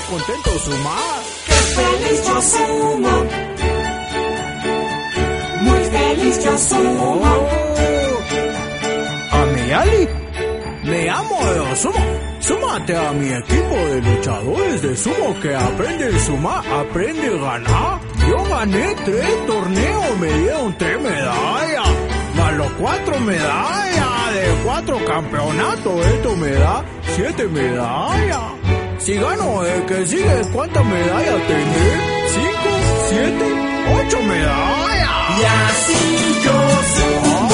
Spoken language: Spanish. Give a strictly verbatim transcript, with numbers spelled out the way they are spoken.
contento sumar. ¡Qué feliz yo sumo! Muy feliz yo sumo. Oh. A mi Ali, me amo de sumo. Súmate a mi equipo de luchadores de sumo que aprende a sumar, aprende a ganar. Yo gané tres torneos, me dieron tres medallas. Más los cuatro medallas de cuatro campeonatos, esto me da siete medallas. Si gano el que sigue, ¿cuántas medallas tendré? Cinco, siete, ocho medallas. Y así yo sumo.